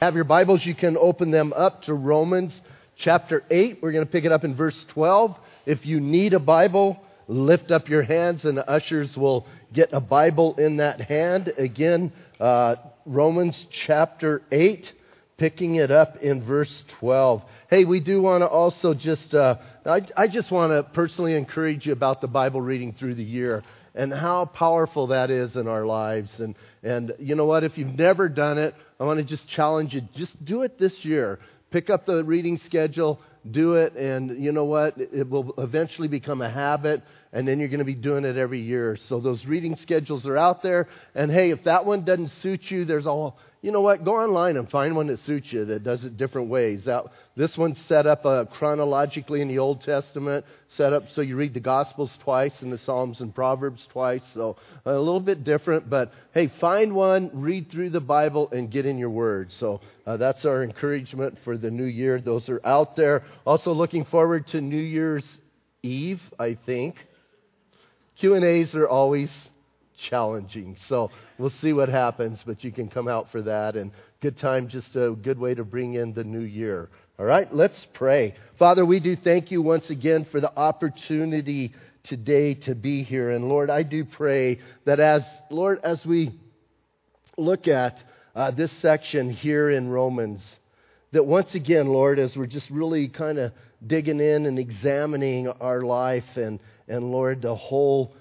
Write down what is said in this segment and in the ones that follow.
Have your Bibles, you can open them up to Romans chapter 8. We're going to pick it up in verse 12. If you need a Bible, lift up your hands and the ushers will get a Bible in that hand. Again, Romans chapter 8, picking it up in verse 12. Hey, we do want to also I just want to personally encourage you about the Bible reading through the year and how powerful that is in our lives. And you know what? If you've never done it, I want to just challenge you. Just do it this year. Pick up the reading schedule, do it, and you know what? It will eventually become a habit, and then you're going to be doing it every year. So those reading schedules are out there. And hey, if that one doesn't suit you, you know what? Go online and find one that suits you, that does it different ways. This one's set up chronologically in the Old Testament, set up so you read the Gospels twice and the Psalms and Proverbs twice. So a little bit different, but hey, find one, read through the Bible, and get in your Word. So that's our encouragement for the new year. Those are out there. Also looking forward to New Year's Eve, I think. Q&As are always challenging, so we'll see what happens, but you can come out for that, and good time, just a good way to bring in the new year. All right, let's pray. Father, we do thank you once again for the opportunity today to be here, and Lord, I do pray that as we look at this section here in Romans, that once again, Lord, as we're just really kind of digging in and examining our life and Lord, the whole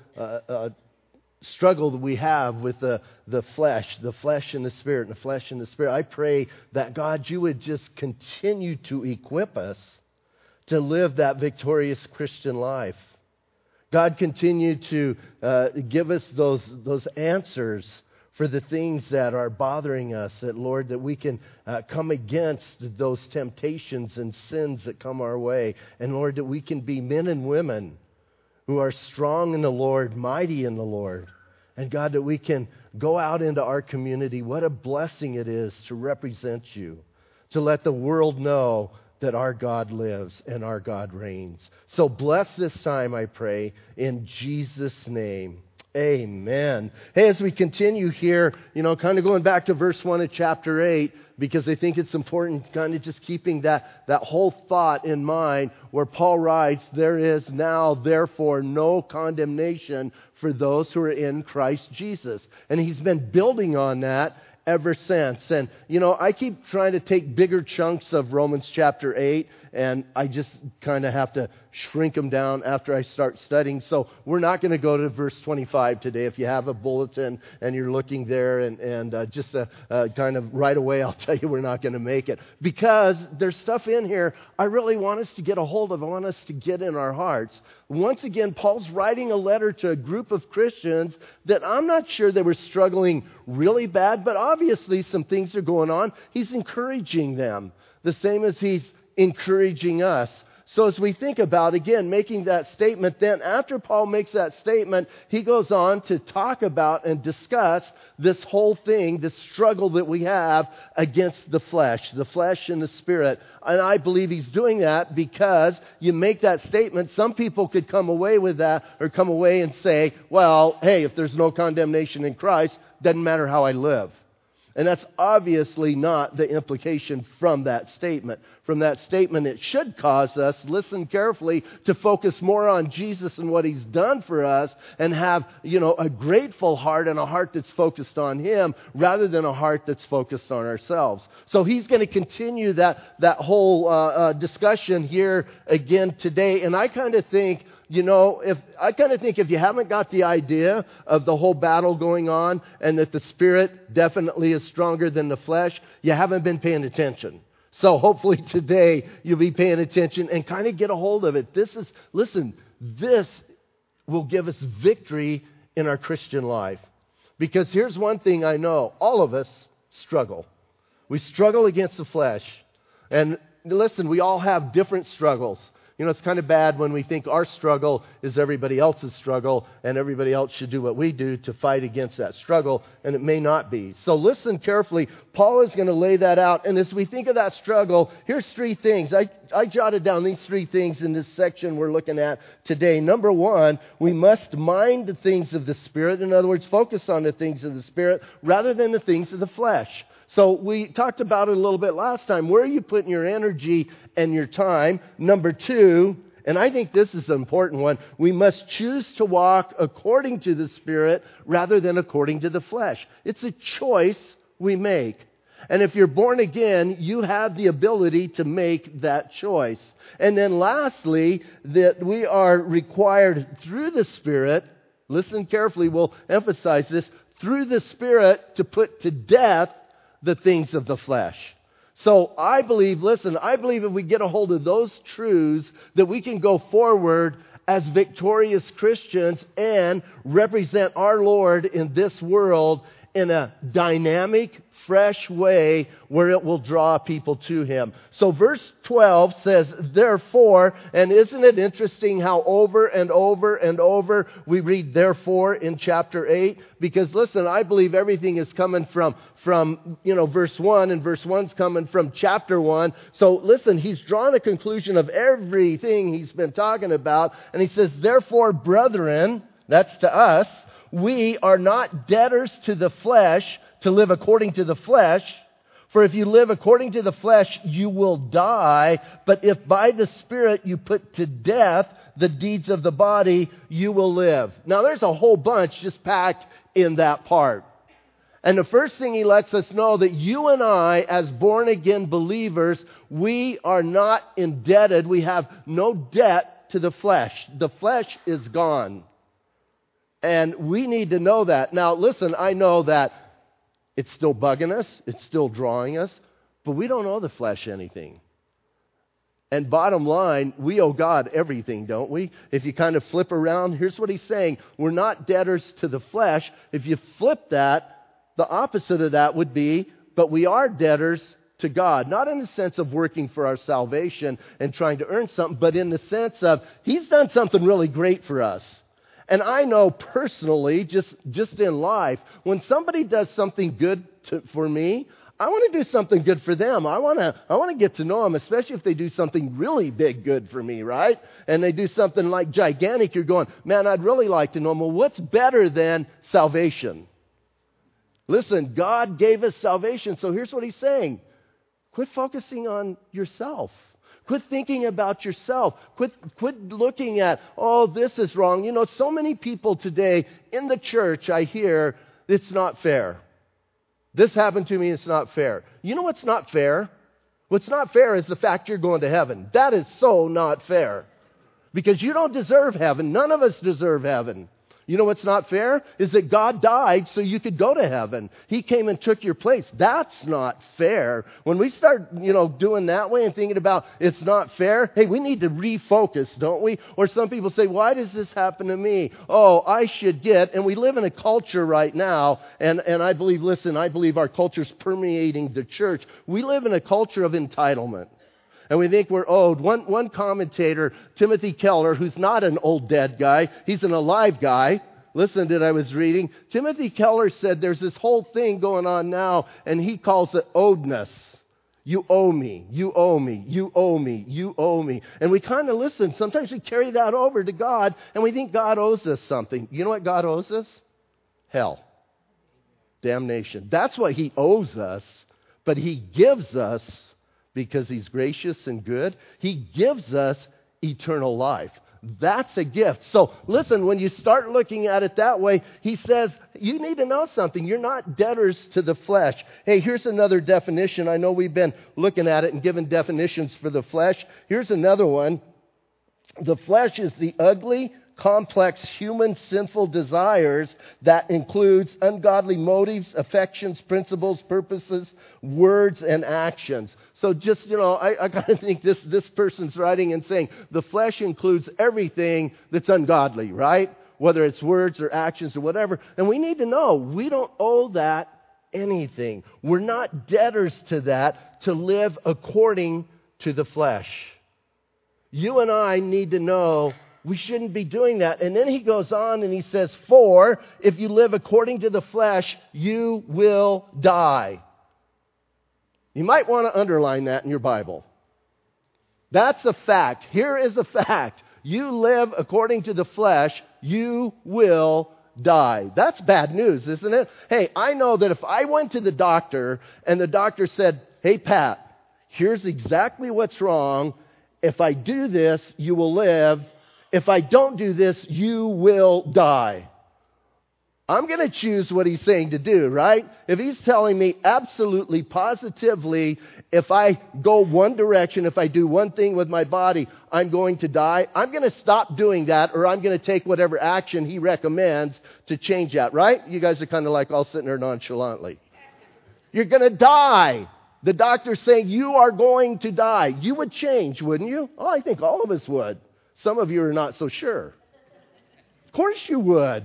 struggle that we have with the flesh and the spirit, and the flesh and the spirit. I pray that, God, you would just continue to equip us to live that victorious Christian life. God, continue to give us those answers for the things that are bothering us, that, Lord, that we can come against those temptations and sins that come our way. And, Lord, that we can be men and women who are strong in the Lord, mighty in the Lord. And God, that we can go out into our community. What a blessing it is to represent you, to let the world know that our God lives and our God reigns. So bless this time, I pray, in Jesus' name. Amen. Hey, as we continue here, kind of going back to verse 1 of chapter 8, because I think it's important kind of just keeping that whole thought in mind where Paul writes, there is now therefore no condemnation for those who are in Christ Jesus. And he's been building on that ever since. And, I keep trying to take bigger chunks of Romans chapter 8, and I just kind of have to shrink them down after I start studying. So we're not going to go to verse 25 today. If you have a bulletin and you're looking there and just kind of right away, I'll tell you we're not going to make it. Because there's stuff in here I really want us to get a hold of. I want us to get in our hearts. Once again, Paul's writing a letter to a group of Christians that I'm not sure they were struggling really bad, but obviously some things are going on. He's encouraging them, the same as he's encouraging us. So as we think about, again, making that statement, then after Paul makes that statement, he goes on to talk about and discuss this whole thing, this struggle that we have against the flesh and the spirit. And I believe he's doing that because you make that statement, some people could come away with that or come away and say, well, hey, if there's no condemnation in Christ, doesn't matter how I live. And that's obviously not the implication from that statement. From that statement, it should cause us, listen carefully, to focus more on Jesus and what He's done for us and have, a grateful heart and a heart that's focused on Him rather than a heart that's focused on ourselves. So he's going to continue that whole discussion here again today. And I kind of think, if you haven't got the idea of the whole battle going on and that the spirit definitely is stronger than the flesh, you haven't been paying attention. So hopefully today you'll be paying attention and kind of get a hold of it. This will give us victory in our Christian life. Because here's one thing I know, all of us struggle. We struggle against the flesh. And listen, we all have different struggles. It's kind of bad when we think our struggle is everybody else's struggle and everybody else should do what we do to fight against that struggle, and it may not be. So listen carefully. Paul is going to lay that out, and as we think of that struggle, here's three things. I jotted down these three things in this section we're looking at today. Number one, we must mind the things of the Spirit. In other words, focus on the things of the Spirit rather than the things of the flesh. So we talked about it a little bit last time. Where are you putting your energy and your time? Number 2, and I think this is an important one, we must choose to walk according to the Spirit rather than according to the flesh. It's a choice we make. And if you're born again, you have the ability to make that choice. And then lastly, that we are required through the Spirit, listen carefully, we'll emphasize this, through the Spirit to put to death the things of the flesh. So I believe if we get a hold of those truths, that we can go forward as victorious Christians and represent our Lord in this world in a dynamic, fresh way where it will draw people to Him. So verse 12 says, therefore, and isn't it interesting how over and over and over we read therefore in chapter 8? Because listen, I believe everything is coming from verse 1, and verse 1's coming from chapter 1. So listen, he's drawn a conclusion of everything he's been talking about, and he says, therefore, brethren, that's to us, we are not debtors to the flesh to live according to the flesh. For if you live according to the flesh, you will die. But if by the Spirit you put to death the deeds of the body, you will live. Now there's a whole bunch just packed in that part. And the first thing he lets us know that you and I, as born again believers, we are not indebted. We have no debt to the flesh. The flesh is gone. And we need to know that. Now listen, I know that it's still bugging us. It's still drawing us. But we don't owe the flesh anything. And bottom line, we owe God everything, don't we? If you kind of flip around, here's what he's saying. We're not debtors to the flesh. If you flip that, the opposite of that would be, but we are debtors to God. Not in the sense of working for our salvation and trying to earn something, but in the sense of He's done something really great for us. And I know personally, just in life, when somebody does something good for me, I want to do something good for them. I want to get to know them, especially if they do something really big good for me, right? And they do something like gigantic. You're going, man, I'd really like to know them. Well, what's better than salvation? Listen, God gave us salvation. So here's what He's saying. Quit focusing on yourself. Quit thinking about yourself. Quit looking at, oh, this is wrong. You know, so many people today in the church, I hear, it's not fair. This happened to me, it's not fair. You know what's not fair? What's not fair is the fact you're going to heaven. That is so not fair. Because you don't deserve heaven. None of us deserve heaven. You know what's not fair? Is that God died so you could go to heaven. He came and took your place. That's not fair. When we start, doing that way and thinking about it's not fair, hey, we need to refocus, don't we? Or some people say, why does this happen to me? Oh, I should get, and we live in a culture right now, and I believe our culture's permeating the church. We live in a culture of entitlement. And we think we're owed. One commentator, Timothy Keller, who's not an old dead guy, he's an alive guy. Listen to it, I was reading. Timothy Keller said there's this whole thing going on now, and he calls it owedness. You owe me, you owe me, you owe me, you owe me. And we kind of listen. Sometimes we carry that over to God, and we think God owes us something. You know what God owes us? Hell. Damnation. That's what He owes us, but He gives us, because He's gracious and good, He gives us eternal life. That's a gift. So listen, when you start looking at it that way, he says, you need to know something. You're not debtors to the flesh. Hey, here's another definition. I know we've been looking at it and given definitions for the flesh. Here's another one. The flesh is the ugly, complex human sinful desires that includes ungodly motives, affections, principles, purposes, words, and actions. So just, I kind of think this person's writing and saying the flesh includes everything that's ungodly, right? Whether it's words or actions or whatever. And we need to know we don't owe that anything. We're not debtors to that to live according to the flesh. You and I need to know we shouldn't be doing that. And then he goes on and he says, for if you live according to the flesh, you will die. You might want to underline that in your Bible. That's a fact. Here is a fact. You live according to the flesh, you will die. That's bad news, isn't it? Hey, I know that if I went to the doctor and the doctor said, hey, Pat, here's exactly what's wrong. If I do this, you will live. If I don't do this, you will die. I'm going to choose what he's saying to do, right? If he's telling me absolutely, positively, if I go one direction, if I do one thing with my body, I'm going to die, I'm going to stop doing that, or I'm going to take whatever action he recommends to change that, right? You guys are kind of like all sitting there nonchalantly. You're going to die. The doctor's saying you are going to die. You would change, wouldn't you? Oh, I think all of us would. Some of you are not so sure. Of course you would.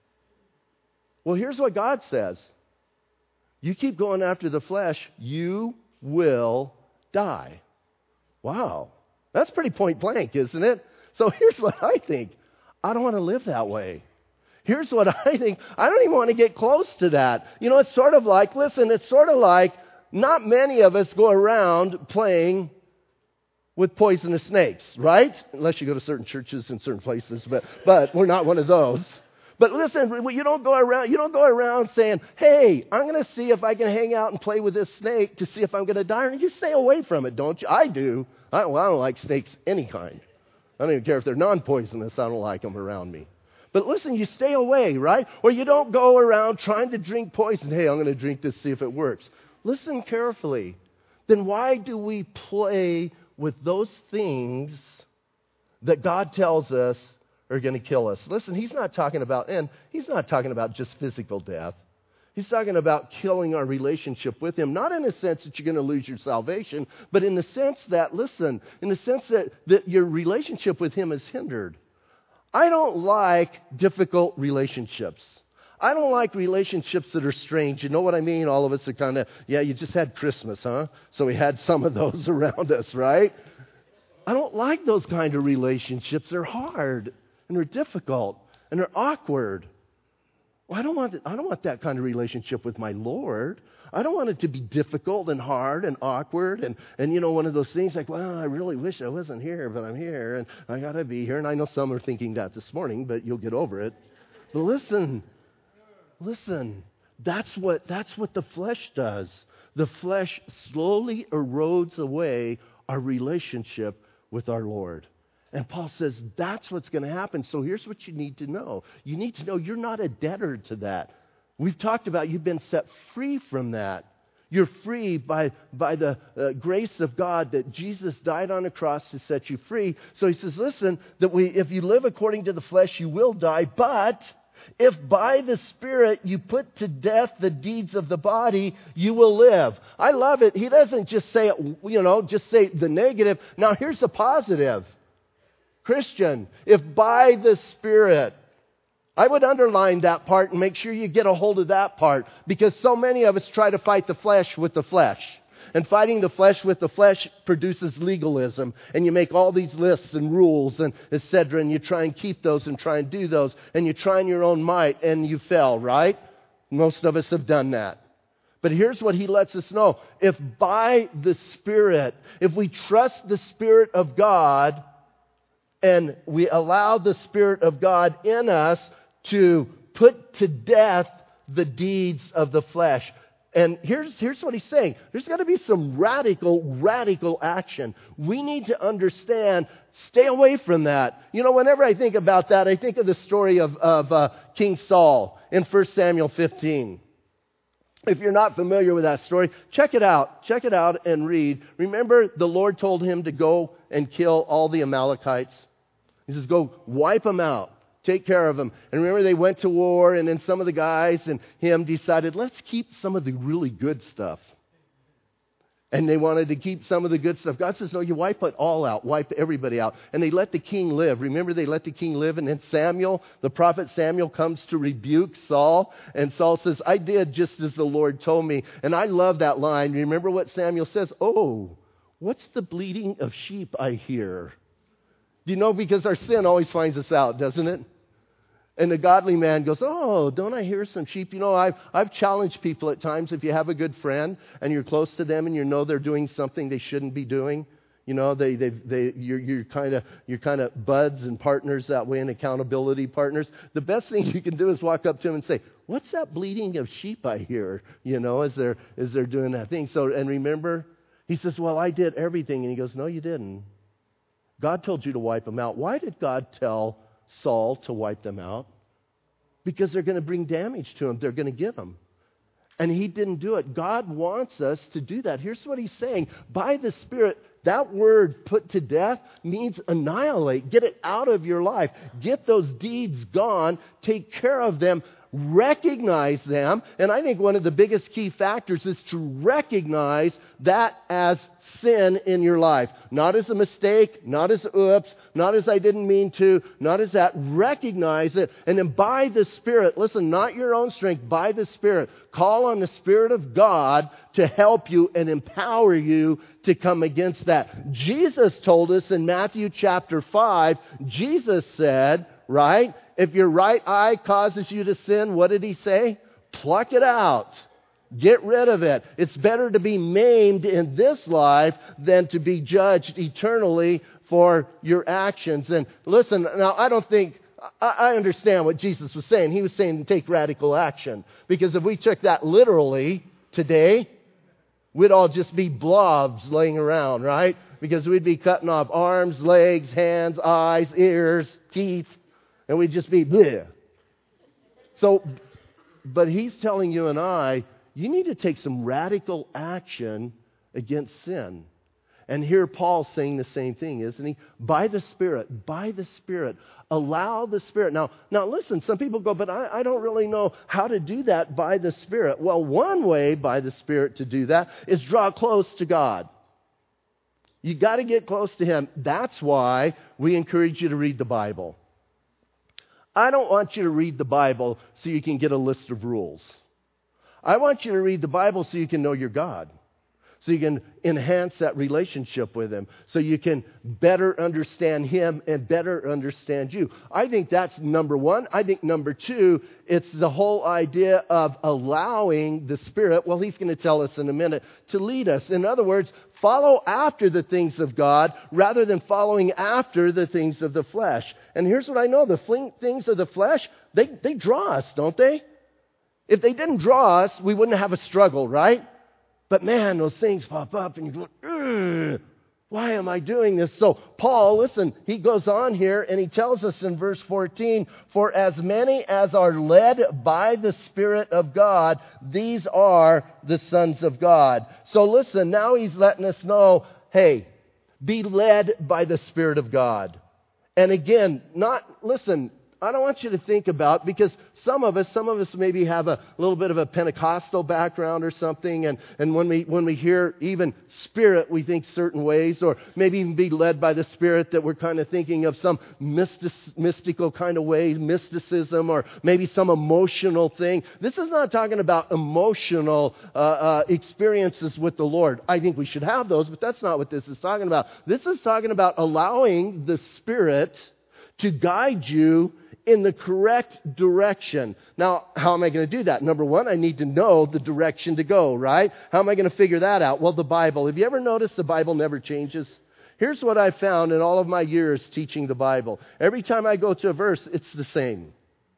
Well, here's what God says. You keep going after the flesh, you will die. Wow. That's pretty point blank, isn't it? So here's what I think. I don't want to live that way. Here's what I think. I don't even want to get close to that. You know, it's sort of like not many of us go around playing with poisonous snakes, right? Unless you go to certain churches in certain places, but we're not one of those. But listen, you don't go around saying, hey, I'm going to see if I can hang out and play with this snake to see if I'm going to die. You stay away from it, don't you? I do. I don't like snakes any kind. I don't even care if they're non-poisonous. I don't like them around me. But listen, you stay away, right? Or you don't go around trying to drink poison. Hey, I'm going to drink this, see if it works. Listen carefully. Then why do we play with those things that God tells us are going to kill us? Listen, he's not talking about just physical death. He's talking about killing our relationship with him, not in the sense that you're going to lose your salvation, but in the sense that, that your relationship with him is hindered. I don't like difficult relationships. I don't like relationships that are strange. You know what I mean? All of us are kind of, you just had Christmas, huh? So we had some of those around us, right? I don't like those kind of relationships. They're hard. And they're difficult, and they're awkward. Well, I don't want that kind of relationship with my Lord. I don't want it to be difficult and hard and awkward and one of those things like, well, I really wish I wasn't here, but I'm here, and I got to be here. And I know some are thinking that this morning, but you'll get over it. But listen, that's what the flesh does. The flesh slowly erodes away our relationship with our Lord. And Paul says that's what's going to happen. So here's what you need to know. You need to know you're not a debtor to that. We've talked about you've been set free from that. You're free by the grace of God that Jesus died on a cross to set you free. So he says, listen, if you live according to the flesh, you will die. But if by the Spirit you put to death the deeds of the body, you will live. I love it. He doesn't just say, just say the negative. Now here's the positive. Christian, if by the Spirit, I would underline that part and make sure you get a hold of that part, because so many of us try to fight the flesh with the flesh. And fighting the flesh with the flesh produces legalism. And you make all these lists and rules and etc. And you try and keep those and try and do those. And you try in your own might and you fail, right? Most of us have done that. But here's what he lets us know. If by the Spirit, if we trust the Spirit of God, and we allow the Spirit of God in us to put to death the deeds of the flesh. And here's what he's saying. There's got to be some radical action. We need to understand, stay away from that. Whenever I think about that, I think of the story of King Saul in 1 Samuel 15. If you're not familiar with that story, check it out. Check it out and read. Remember, the Lord told him to go and kill all the Amalekites. He says, go wipe them out. Take care of them. And remember, they went to war, and then some of the guys and him decided, let's keep some of the really good stuff. And they wanted to keep some of the good stuff. God says, no, you wipe it all out. Wipe everybody out. And they let the king live. Remember, they let the king live. And then the prophet Samuel comes to rebuke Saul. And Saul says, I did just as the Lord told me. And I love that line. Remember what Samuel says? Oh, what's the bleating of sheep I hear? Do you know, because our sin always finds us out, doesn't it? And the godly man goes, oh, don't I hear some sheep? I've challenged people at times. If you have a good friend and you're close to them and you know they're doing something they shouldn't be doing, You know, you're kind of buds and partners that way, and accountability partners. The best thing you can do is walk up to them and say, "What's that bleating of sheep I hear?" You know, as they're doing that thing. So, and remember, he says, "Well, I did everything," and he goes, "No, you didn't. God told you to wipe them out." Why did God tell Saul to wipe them out? Because they're going to bring damage to him. They're going to get him. And he didn't do it. God wants us to do that. Here's what he's saying. By the Spirit, that word put to death means annihilate. Get it out of your life. Get those deeds gone. Take care of them. Recognize them. And I think one of the biggest key factors is to recognize that as sin in your life. Not as a mistake, not as oops, not as I didn't mean to, not as that. Recognize it. And then by the Spirit, listen, not your own strength, by the Spirit, call on the Spirit of God to help you and empower you to come against that. Jesus told us in Matthew chapter 5, Jesus said, right? If your right eye causes you to sin, what did he say? Pluck it out. Get rid of it. It's better to be maimed in this life than to be judged eternally for your actions. And listen, now I understand what Jesus was saying. He was saying to take radical action. Because if we took that literally today, we'd all just be blobs laying around, right? Because we'd be cutting off arms, legs, hands, eyes, ears, teeth. And we'd just be bleh. So, but he's telling you and I, you need to take some radical action against sin. And here Paul's saying the same thing, isn't he? By the Spirit, allow the Spirit. Now listen, some people go, but I don't really know how to do that by the Spirit. Well, one way by the Spirit to do that is draw close to God. You got to get close to Him. That's why we encourage you to read the Bible. I don't want you to read the Bible so you can get a list of rules. I want you to read the Bible so you can know your God. So you can enhance that relationship with Him. So you can better understand Him and better understand you. I think that's number one. I think number two, it's the whole idea of allowing the Spirit, well, He's going to tell us in a minute, to lead us. In other words, follow after the things of God rather than following after the things of the flesh. And here's what I know. The things of the flesh, they draw us, don't they? If they didn't draw us, we wouldn't have a struggle, right? But man, those things pop up and you go, why am I doing this? So Paul, listen, he goes on here and he tells us in verse 14, for as many as are led by the Spirit of God, these are the sons of God. So listen, now he's letting us know, hey, be led by the Spirit of God. And again, I don't want you to think about, because some of us maybe have a little bit of a Pentecostal background or something, and when we hear even Spirit, we think certain ways, or maybe even be led by the Spirit that we're kind of thinking of some mystical kind of way, mysticism, or maybe some emotional thing. This is not talking about emotional experiences with the Lord. I think we should have those, but that's not what this is talking about. This is talking about allowing the Spirit to guide you in the correct direction. Now, how am I going to do that? Number one, I need to know the direction to go, right? How am I going to figure that out? Well, the Bible. Have you ever noticed the Bible never changes? Here's what I found in all of my years teaching the Bible. Every time I go to a verse, it's the same.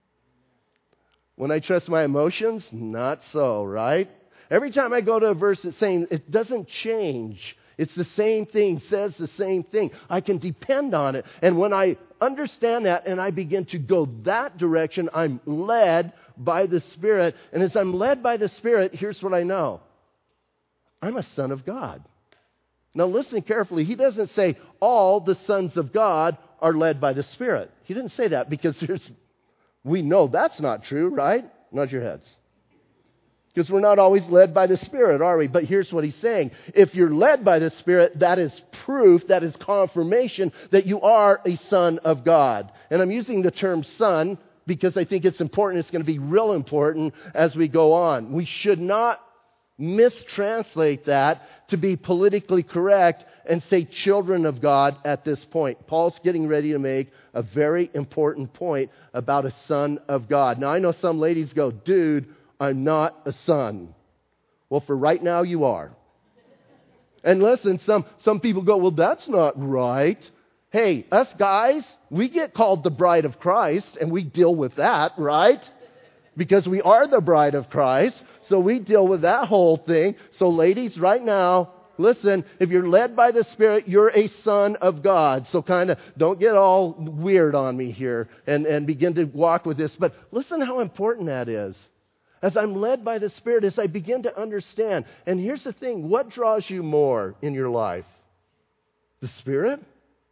When I trust my emotions, not so, right? Every time I go to a verse, it's saying it doesn't change. It's the same thing, says the same thing. I can depend on it. And when I understand that and I begin to go that direction, I'm led by the Spirit. And as I'm led by the Spirit, here's what I know. I'm a son of God. Now listen carefully. He doesn't say all the sons of God are led by the Spirit. He didn't say that because we know that's not true, right? Nod your heads. Because we're not always led by the Spirit, are we? But here's what he's saying. If you're led by the Spirit, that is proof, that is confirmation that you are a son of God. And I'm using the term son because I think it's important. It's going to be real important as we go on. We should not mistranslate that to be politically correct and say children of God at this point. Paul's getting ready to make a very important point about a son of God. Now, I know some ladies go, dude, I'm not a son. Well, for right now, you are. And listen, some people go, well, that's not right. Hey, us guys, we get called the bride of Christ, and we deal with that, right? Because we are the bride of Christ, so we deal with that whole thing. So ladies, right now, listen, if you're led by the Spirit, you're a son of God. So kind of don't get all weird on me here and begin to walk with this. But listen how important that is. As I'm led by the Spirit, as I begin to understand. And here's the thing, what draws you more in your life? The Spirit?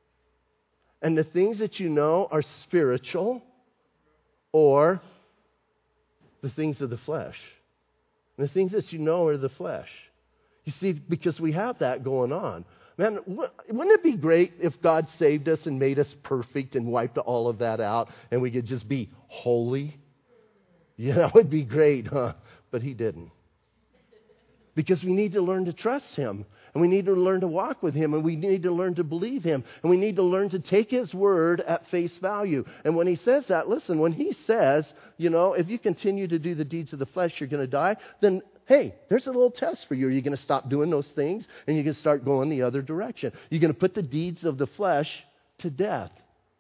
And the things that you know are spiritual? Or the things of the flesh? And the things that you know are the flesh. You see, because we have that going on. Man, wouldn't it be great if God saved us and made us perfect and wiped all of that out and we could just be holy? Yeah, that would be great, huh? But He didn't. Because we need to learn to trust Him. And we need to learn to walk with Him. And we need to learn to believe Him. And we need to learn to take His word at face value. And when He says that, listen, when He says, if you continue to do the deeds of the flesh, you're going to die, then hey, there's a little test for you. Are you going to stop doing those things and you're going to start going the other direction? You're going to put the deeds of the flesh to death.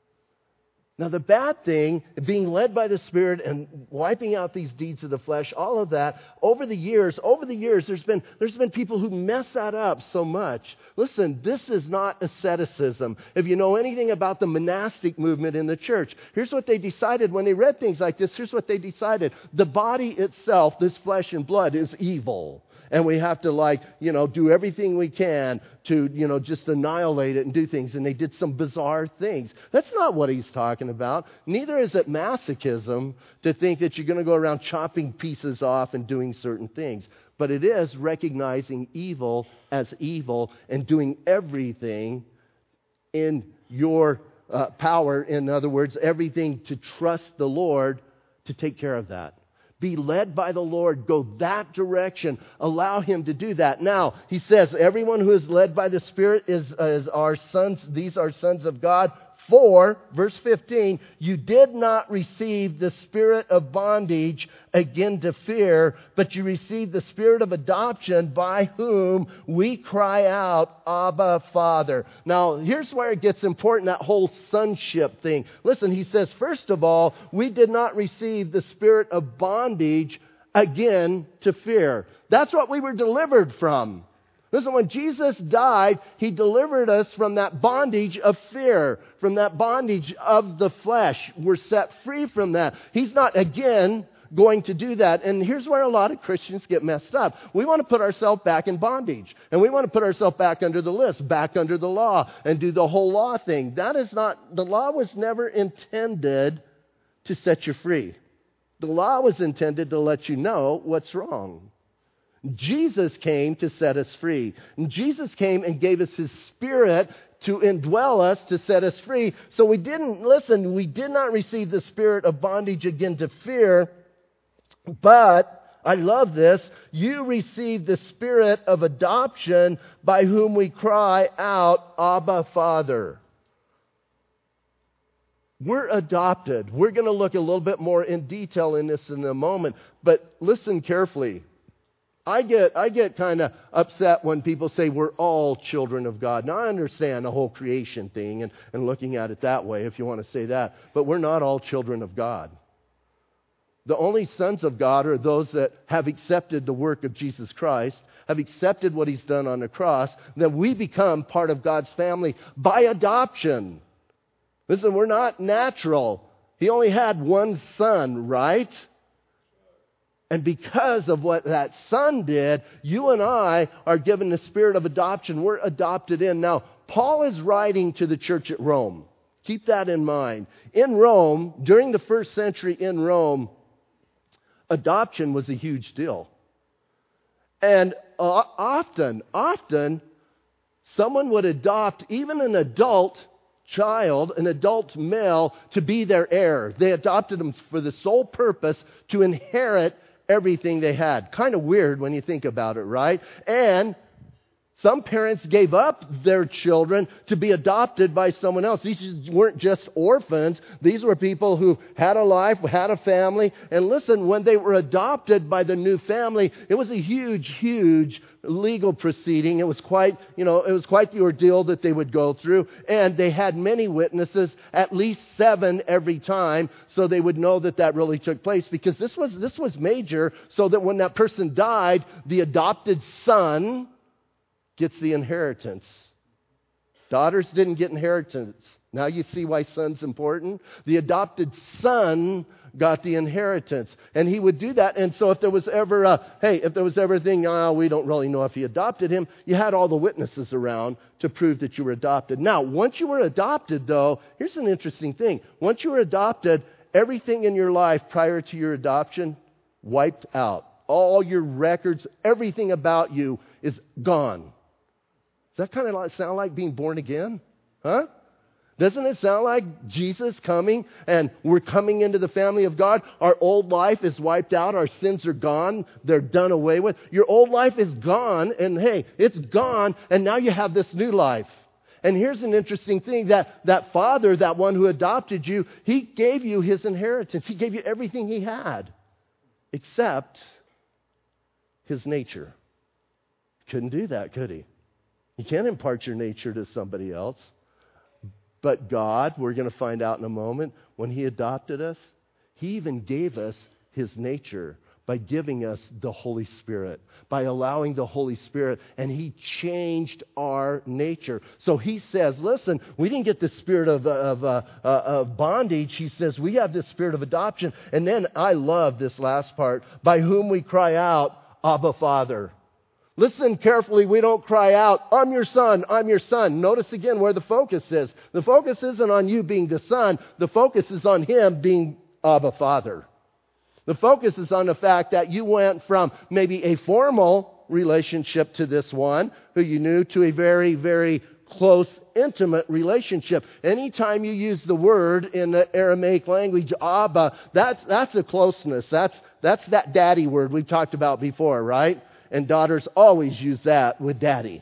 Now, the bad thing, being led by the Spirit and wiping out these deeds of the flesh, all of that, over the years, there's been people who mess that up so much. Listen, this is not asceticism. If you know anything about the monastic movement in the church, here's what they decided when they read things like this. Here's what they decided. The body itself, this flesh and blood, is evil. And we have to do everything we can to, just annihilate it and do things. And they did some bizarre things. That's not what he's talking about. Neither is it masochism to think that you're going to go around chopping pieces off and doing certain things. But it is recognizing evil as evil and doing everything in your power. In other words, everything to trust the Lord to take care of that. Be led by the Lord. Go that direction. Allow Him to do that. Now, He says, everyone who is led by the Spirit is our sons. These are sons of God. For, verse 15, you did not receive the spirit of bondage again to fear, but you received the spirit of adoption by whom we cry out, Abba, Father. Now, here's where it gets important, that whole sonship thing. Listen, he says, first of all, we did not receive the spirit of bondage again to fear. That's what we were delivered from. Listen, when Jesus died, He delivered us from that bondage of fear, from that bondage of the flesh. We're set free from that. He's not, again, going to do that. And here's where a lot of Christians get messed up. We want to put ourselves back in bondage. And we want to put ourselves back under the list, back under the law, and do the whole law thing. That is not, the law was never intended to set you free. The law was intended to let you know what's wrong. Jesus came to set us free. And Jesus came and gave us His Spirit to indwell us, to set us free. So we did not receive the spirit of bondage again to fear, but, I love this, you received the spirit of adoption by whom we cry out, Abba, Father. We're adopted. We're going to look a little bit more in detail in this in a moment, but listen carefully. I get kind of upset when people say we're all children of God. Now, I understand the whole creation thing and looking at it that way, if you want to say that. But we're not all children of God. The only sons of God are those that have accepted the work of Jesus Christ, have accepted what He's done on the cross, that we become part of God's family by adoption. Listen, we're not natural. He only had one son, right? And because of what that son did, you and I are given the spirit of adoption. We're adopted in. Now, Paul is writing to the church at Rome. Keep that in mind. In Rome, during the first century in Rome, adoption was a huge deal. And often, someone would adopt even an adult child, an adult male, to be their heir. They adopted him for the sole purpose to inherit everything they had. Kind of weird when you think about it, right? And Some parents gave up their children to be adopted by someone else. These weren't just orphans. These were people who had a life, had a family. And listen, when they were adopted by the new family, it was a huge, huge legal proceeding. It was quite the ordeal that they would go through. And they had many witnesses, at least 7 every time, so they would know that really took place. Because this was major, so that when that person died, the adopted son gets the inheritance. Daughters didn't get inheritance. Now you see why son's important. The adopted son got the inheritance. And he would do that. And so if there was ever a thing, we don't really know if he adopted him, you had all the witnesses around to prove that you were adopted. Now, once you were adopted, though, here's an interesting thing. Once you were adopted, everything in your life prior to your adoption wiped out. All your records, everything about you is gone. Does that kind of sound like being born again? Huh? Doesn't it sound like Jesus coming and we're coming into the family of God? Our old life is wiped out. Our sins are gone. They're done away with. Your old life is gone, and hey, it's gone, and now you have this new life. And here's an interesting thing, that father, that one who adopted you, he gave you his inheritance. He gave you everything he had, except his nature. Couldn't do that, could he? You can't impart your nature to somebody else. But God, we're going to find out in a moment, when he adopted us, he even gave us his nature by giving us the Holy Spirit, by allowing the Holy Spirit, and he changed our nature. So he says, listen, we didn't get the spirit of bondage. He says we have the spirit of adoption. And then I love this last part, by whom we cry out, Abba, Father. Listen carefully, we don't cry out, I'm your son, I'm your son. Notice again where the focus is. The focus isn't on you being the son. The focus is on him being Abba, Father. The focus is on the fact that you went from maybe a formal relationship to this one who you knew to a very, very close, intimate relationship. Anytime you use the word in the Aramaic language, Abba, that's a closeness. That's that daddy word we've talked about before, right? And daughters always use that with daddy.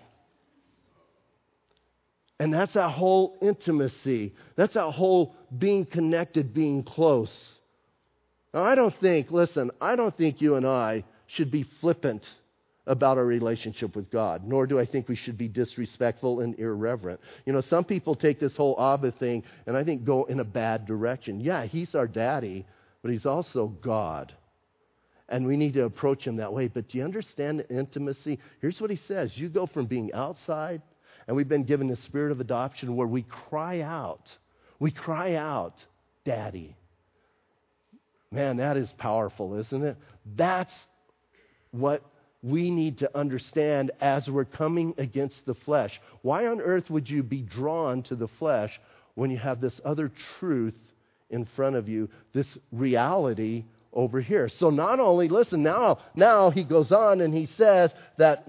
And that's that whole intimacy. That's that whole being connected, being close. Now, I don't think you and I should be flippant about our relationship with God, nor do I think we should be disrespectful and irreverent. Some people take this whole Abba thing and I think go in a bad direction. Yeah, he's our daddy, but he's also God. And we need to approach him that way. But do you understand the intimacy? Here's what he says. You go from being outside, and we've been given the spirit of adoption where we cry out. We cry out, Daddy. Man, that is powerful, isn't it? That's what we need to understand as we're coming against the flesh. Why on earth would you be drawn to the flesh when you have this other truth in front of you, this reality over here? So not only, listen, now he goes on and he says that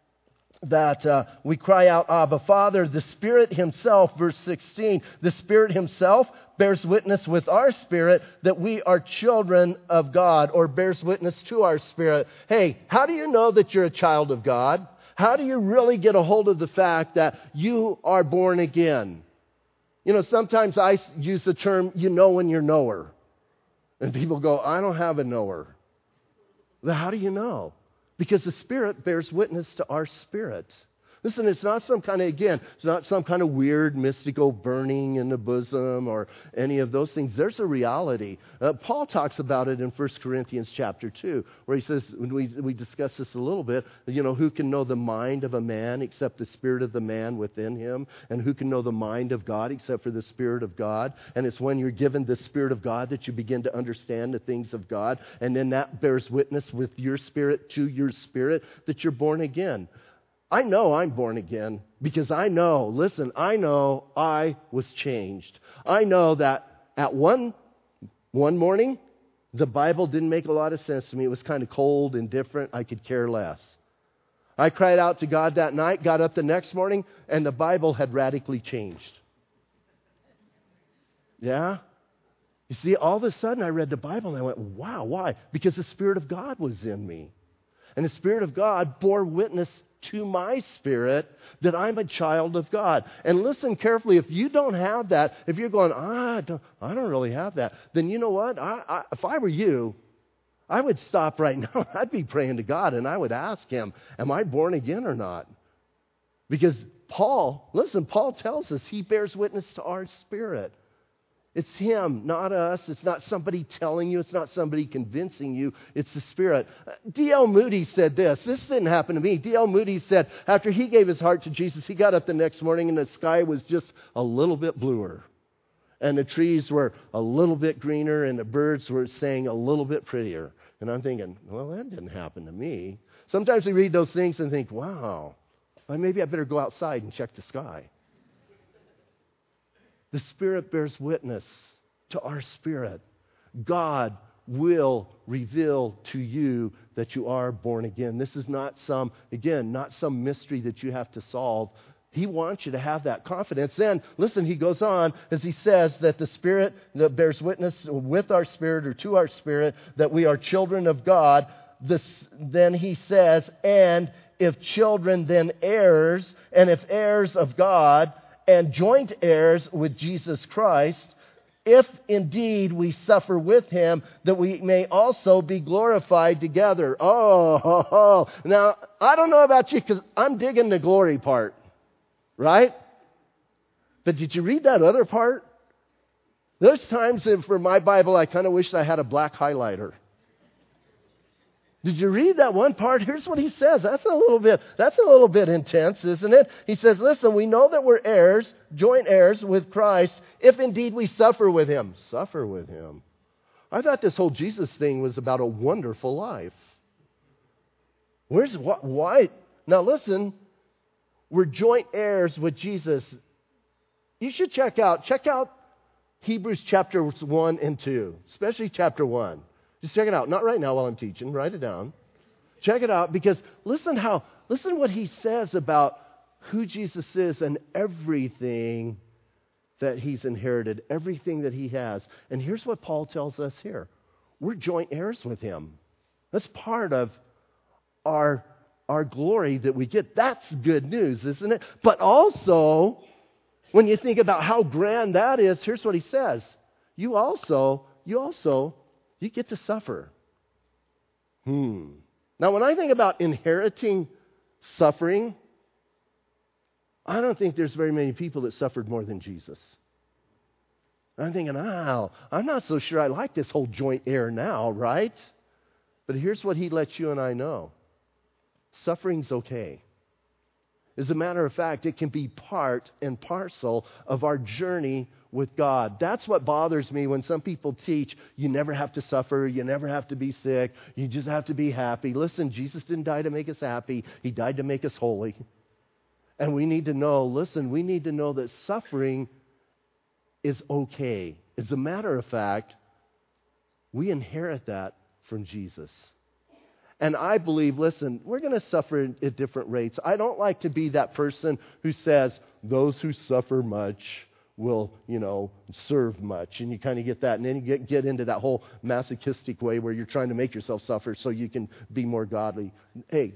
we cry out, Abba, Father. The Spirit himself, verse 16, the Spirit himself bears witness with our spirit that we are children of God, or bears witness to our spirit. Hey, how do you know that you're a child of God? How do you really get a hold of the fact that you are born again? Sometimes I use the term, you know when you're knower. And people go, I don't have a knower. Well, how do you know? Because the Spirit bears witness to our spirit. Listen, it's not some kind of weird mystical burning in the bosom or any of those things. There's a reality. Paul talks about it in 1 Corinthians chapter 2, where he says, when we discuss this a little bit, who can know the mind of a man except the spirit of the man within him? And who can know the mind of God except for the Spirit of God? And it's when you're given the Spirit of God that you begin to understand the things of God. And then that bears witness with your spirit to your spirit that you're born again. I know I'm born again because I know I was changed. I know that at one morning, the Bible didn't make a lot of sense to me. It was kind of cold and different. I could care less. I cried out to God that night, got up the next morning, and the Bible had radically changed. Yeah? You see, all of a sudden I read the Bible and I went, wow, why? Because the Spirit of God was in me. And the Spirit of God bore witness to my spirit that I'm a child of God. And listen carefully, if you don't have that, if you're going, I don't really have that, then you know what? If I were you, I would stop right now. I'd be praying to God and I would ask Him, am I born again or not? Because Paul tells us He bears witness to our spirit. It's Him, not us. It's not somebody telling you. It's not somebody convincing you. It's the Spirit. D.L. Moody said this. This didn't happen to me. D.L. Moody said after he gave his heart to Jesus, he got up the next morning and the sky was just a little bit bluer. And the trees were a little bit greener and the birds were saying a little bit prettier. And I'm thinking, well, that didn't happen to me. Sometimes we read those things and think, wow, well, maybe I better go outside and check the sky. The Spirit bears witness to our spirit. God will reveal to you that you are born again. This is not some mystery that you have to solve. He wants you to have that confidence. Then, listen, he goes on as he says that the Spirit that bears witness with our spirit or to our spirit that we are children of God. Then he says, and if children, then heirs, and if heirs of God, and joint heirs with Jesus Christ, if indeed we suffer with Him, that we may also be glorified together. Now, I don't know about you, because I'm digging the glory part, right? But did you read that other part? There's times that for my Bible, I kind of wish I had a black highlighter. Did you read that one part? Here's what he says. That's a little bit intense, isn't it? He says, listen, we know that we're heirs, joint heirs with Christ, if indeed we suffer with Him. Suffer with Him. I thought this whole Jesus thing was about a wonderful life. Why? Now listen, we're joint heirs with Jesus. You should check out Hebrews chapters 1 and 2, especially chapter 1. Just check it out. Not right now while I'm teaching. Write it down. Check it out because listen what he says about who Jesus is and everything that He's inherited, everything that He has. And here's what Paul tells us here. We're joint heirs with Him. That's part of our glory that we get. That's good news, isn't it? But also, when you think about how grand that is, here's what he says. You get to suffer. Now, when I think about inheriting suffering, I don't think there's very many people that suffered more than Jesus. I'm thinking, I'm not so sure I like this whole joint heir now, right? But here's what He lets you and I know. Suffering's okay. As a matter of fact, it can be part and parcel of our journey with God. That's what bothers me when some people teach you never have to suffer, you never have to be sick, you just have to be happy. Listen, Jesus didn't die to make us happy. He died to make us holy. And we need to know that suffering is okay. As a matter of fact, we inherit that from Jesus. And I believe, listen, we're going to suffer at different rates. I don't like to be that person who says, those who suffer much will, serve much. And you kind of get that. And then you get into that whole masochistic way where you're trying to make yourself suffer so you can be more godly. Hey,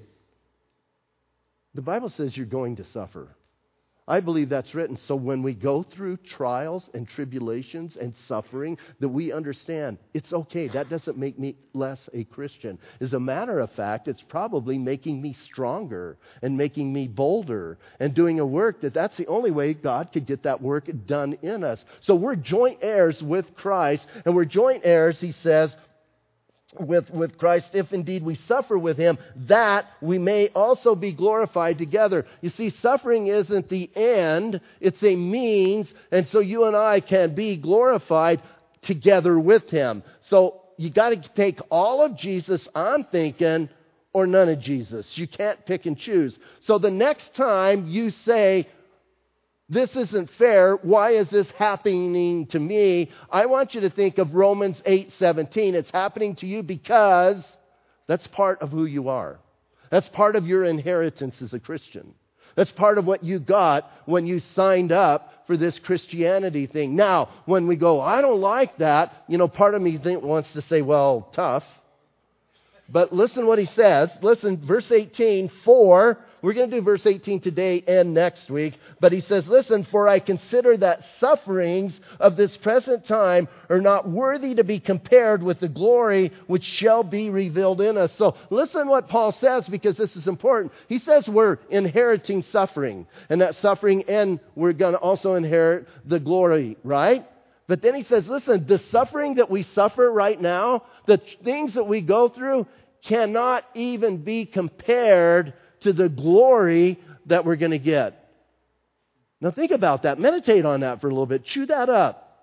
the Bible says you're going to suffer. I believe that's written. So when we go through trials and tribulations and suffering, that we understand it's okay. That doesn't make me less a Christian. As a matter of fact, it's probably making me stronger and making me bolder and doing a work that's the only way God could get that work done in us. So we're joint heirs with Christ, and we're joint heirs, he says, with Christ, if indeed we suffer with Him, that we may also be glorified together. You see, suffering isn't the end, it's a means, and so you and I can be glorified together with Him. So you got to take all of Jesus, I'm thinking, or none of Jesus. You can't pick and choose. So the next time you say, this isn't fair, why is this happening to me? I want you to think of Romans 8:17. It's happening to you because that's part of who you are. That's part of your inheritance as a Christian. That's part of what you got when you signed up for this Christianity thing. Now, when we go, I don't like that, part of me wants to say, well, tough. But listen what he says. Listen, verse 18, for We're going to do verse 18 today and next week. But he says, listen, for I consider that sufferings of this present time are not worthy to be compared with the glory which shall be revealed in us. So listen what Paul says, because this is important. He says we're inheriting suffering. And that suffering, and we're going to also inherit the glory, right? But then he says, listen, the suffering that we suffer right now, the things that we go through, cannot even be compared to the glory that we're going to get. Now think about that. Meditate on that for a little bit. Chew that up.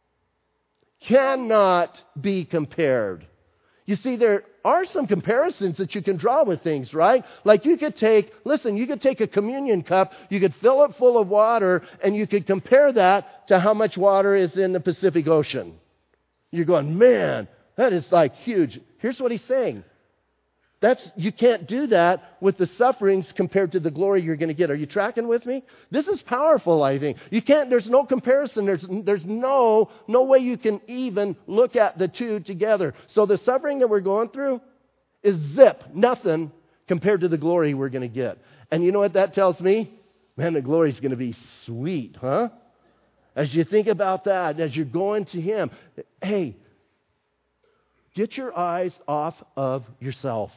Cannot be compared. You see, there are some comparisons that you can draw with things, right? Like you could take a communion cup, you could fill it full of water, and you could compare that to how much water is in the Pacific Ocean. You're going, man, that is like huge. Here's what he's saying. You can't do that with the sufferings compared to the glory you're going to get. Are you tracking with me? This is powerful, I think. There's no comparison. There's no way you can even look at the two together. So the suffering that we're going through is nothing compared to the glory we're going to get. And you know what that tells me? Man, the glory is going to be sweet, huh? As you think about that, as you're going to Him, hey, get your eyes off of yourself.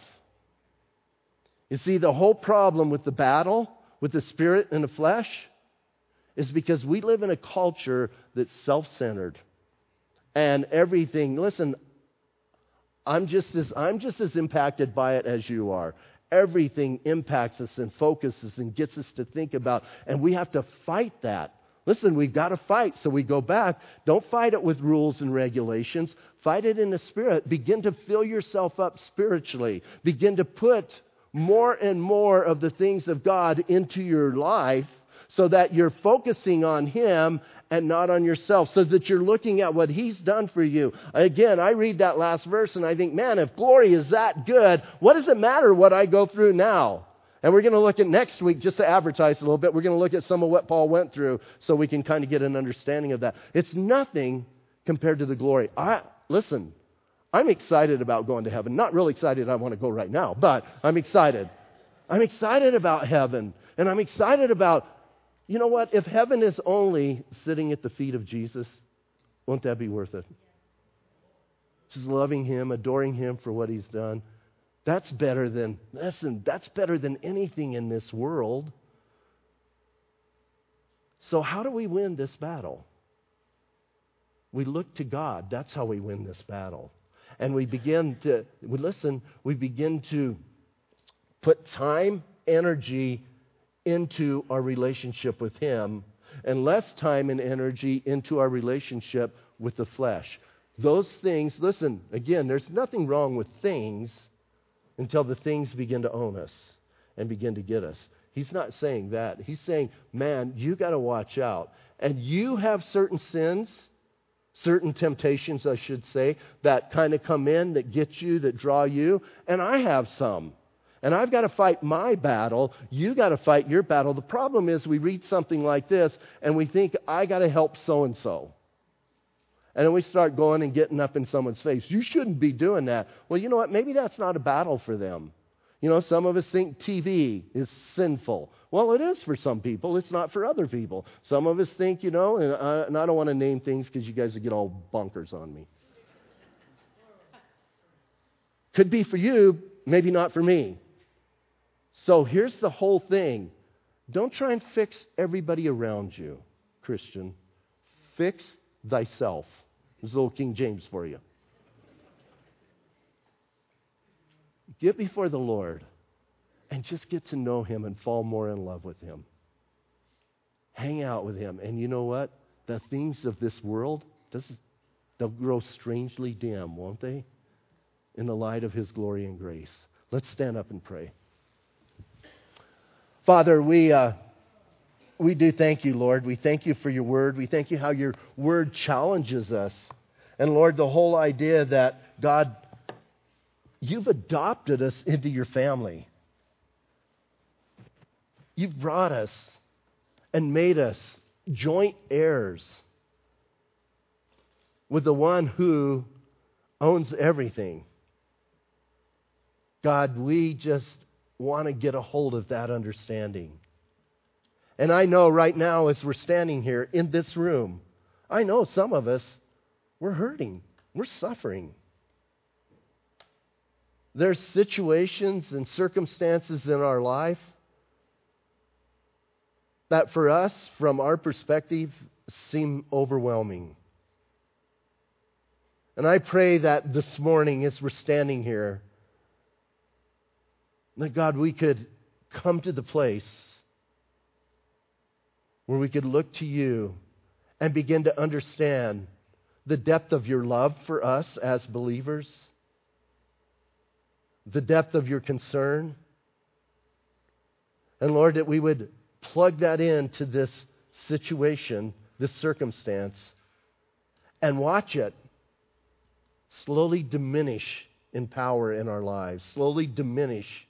You see, the whole problem with the battle, with the spirit and the flesh, is because we live in a culture that's self-centered. And everything, listen, I'm just as impacted by it as you are. Everything impacts us and focuses and gets us to think about, and we have to fight that. Listen, we've got to fight. So we go back. Don't fight it with rules and regulations. Fight it in the Spirit. Begin to fill yourself up spiritually. Begin to put more and more of the things of God into your life so that you're focusing on Him and not on yourself, so that you're looking at what He's done for you. Again, I read that last verse and I think, man, if glory is that good, what does it matter what I go through now? And we're going to look at next week, just to advertise a little bit, we're going to look at some of what Paul went through so we can kind of get an understanding of that. It's nothing compared to the glory. Listen, I'm excited about going to heaven. Not really excited I want to go right now, but I'm excited. I'm excited about heaven. And I'm excited about, you know what, if heaven is only sitting at the feet of Jesus, won't that be worth it? Just loving Him, adoring Him for what He's done. That's better than anything in this world. So how do we win this battle? We look to God. That's how we win this battle. And we begin to put time, energy into our relationship with Him, and less time and energy into our relationship with the flesh. Those things, listen, again, there's nothing wrong with things until the things begin to own us and begin to get us. He's not saying that. He's saying, man, you got to watch out. And you have certain sins, certain temptations, I should say, that kind of come in, that get you, that draw you. And I have some. And I've got to fight my battle. You got to fight your battle. The problem is we read something like this and we think, I got to help so-and-so. And then we start going and getting up in someone's face. You shouldn't be doing that. Well, you know what? Maybe that's not a battle for them. You know, some of us think TV is sinful. Well, it is for some people. It's not for other people. Some of us think, and I don't want to name things because you guys will get all bonkers on me. Could be for you, maybe not for me. So here's the whole thing. Don't try and fix everybody around you, Christian. Fix thyself. There's a little King James for you. Get before the Lord and just get to know Him and fall more in love with Him. Hang out with Him. And you know what? The things of this world, they'll grow strangely dim, won't they? In the light of His glory and grace. Let's stand up and pray. Father, we do thank You, Lord. We thank You for Your Word. We thank You how Your Word challenges us. And Lord, the whole idea that, God, You've adopted us into Your family. You've brought us and made us joint heirs with the one who owns everything. God, we want to get a hold of that understanding. And I know right now as we're standing here in this room, I know some of us, we're hurting. We're suffering. There's situations and circumstances in our life that for us, from our perspective, seem overwhelming. And I pray that this morning as we're standing here, that God, we could come to the place where we could look to you and begin to understand the depth of your love for us as believers, the depth of your concern. And Lord, that we would plug that into this situation, this circumstance, and watch it slowly diminish in power in our lives, slowly diminish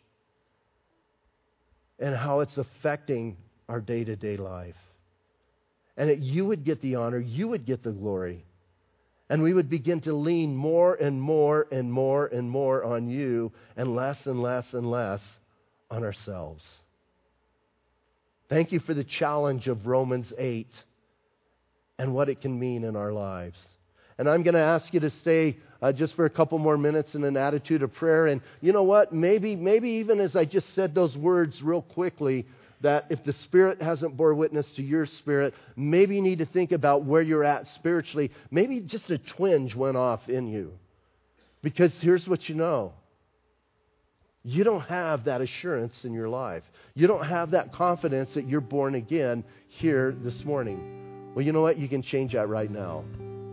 in how it's affecting our day-to-day life. And that you would get the honor, you would get the glory, and we would begin to lean more and more and more and more on you and less and less and less on ourselves. Thank you for the challenge of Romans 8 and what it can mean in our lives. And I'm going to ask you to stay just for a couple more minutes in an attitude of prayer. And you know what? Maybe even as I just said those words real quickly, that if the Spirit hasn't bore witness to your spirit, maybe you need to think about where you're at spiritually. Maybe just a twinge went off in you. Because here's what you know. You don't have that assurance in your life. You don't have that confidence that you're born again here this morning. Well, you know what? You can change that right now.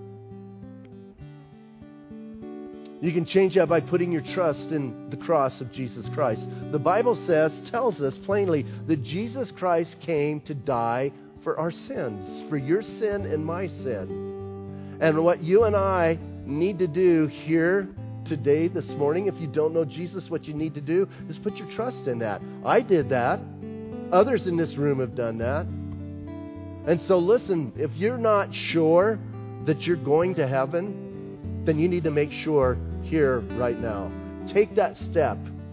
You can change that by putting your trust in the cross of Jesus Christ. The Bible tells us plainly that Jesus Christ came to die for our sins, for your sin and my sin. And what you and I need to do here today, this morning, if you don't know Jesus, what you need to do is put your trust in that. I did that. Others in this room have done that. And so listen, if you're not sure that you're going to heaven, then you need to make sure here right now. Take that step.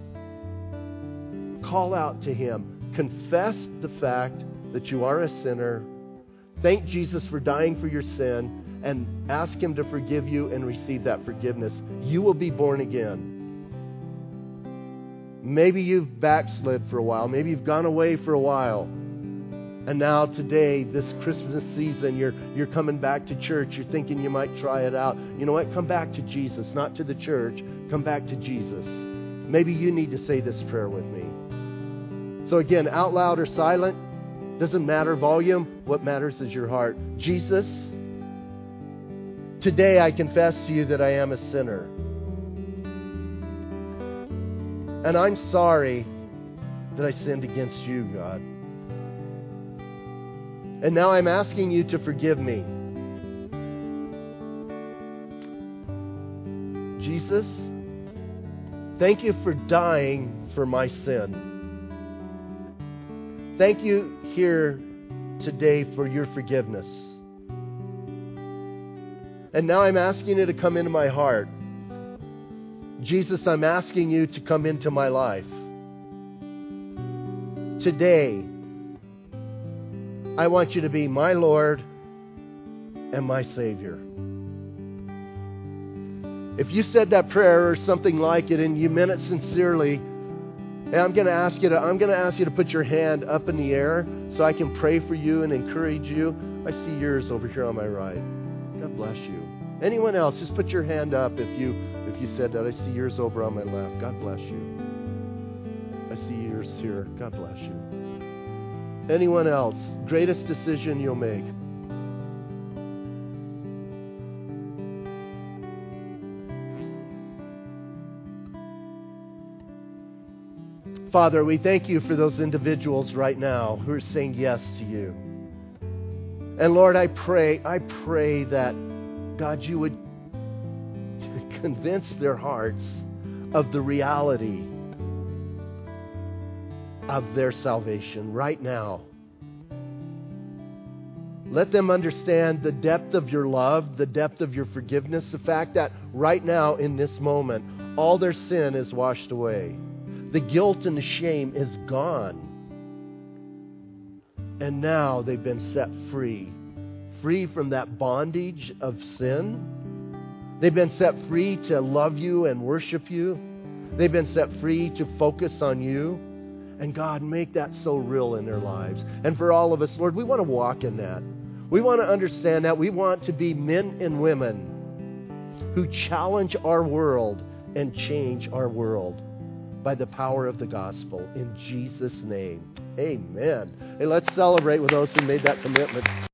Call out to Him. Confess the fact that you are a sinner. Thank Jesus for dying for your sin and ask Him to forgive you and receive that forgiveness. You will be born again. Maybe you've backslid for a while. Maybe you've gone away for a while. And now today, this Christmas season, you're coming back to church. You're thinking you might try it out. You know what? Come back to Jesus, not to the church. Come back to Jesus. Maybe you need to say this prayer with me. So again, out loud or silent, doesn't matter volume. What matters is your heart. Jesus, today I confess to you that I am a sinner. And I'm sorry that I sinned against you, God. And now I'm asking you to forgive me. Jesus, thank you for dying for my sin. Thank you here today for your forgiveness. And now I'm asking you to come into my heart. Jesus, I'm asking you to come into my life. Today, I want you to be my Lord and my Savior. If you said that prayer or something like it and you meant it sincerely, and I'm going to ask you to put your hand up in the air so I can pray for you and encourage you. I see yours over here on my right. God bless you. Anyone else, just put your hand up if you said that. I see yours over on my left. God bless you. I see yours here. God bless you. Anyone else? Greatest decision you'll make. Father, we thank you for those individuals right now who are saying yes to you. And Lord, I pray that, God, you would convince their hearts of the reality of their salvation right now. Let them understand the depth of your love, the depth of your forgiveness, the fact that right now in this moment, all their sin is washed away. The guilt and the shame is gone. And now they've been set free. Free from that bondage of sin. They've been set free to love you and worship you. They've been set free to focus on you. And God, make that so real in their lives. And for all of us, Lord, we want to walk in that. We want to understand that. We want to be men and women who challenge our world and change our world by the power of the gospel. In Jesus' name, amen. Hey, let's celebrate with those who made that commitment.